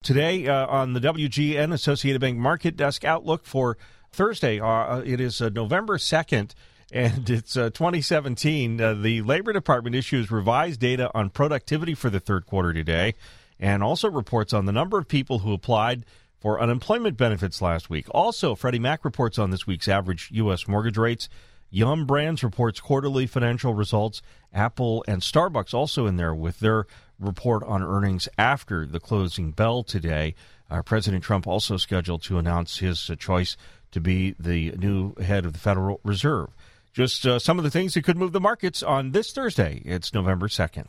Today on the WGN Associated Bank Market Desk Outlook for Thursday, it is November 2nd, and it's 2017. The Labor Department issues revised data on productivity for the third quarter today, and also reports on the number of people who applied for unemployment benefits last week. Also, Freddie Mac reports on this week's average U.S. mortgage rates. Yum Brands reports quarterly financial results. Apple and Starbucks also in there with their report on earnings after the closing bell today. President Trump also scheduled to announce his choice to be the new head of the Federal Reserve. Just some of the things that could move the markets on this Thursday. It's November 2nd.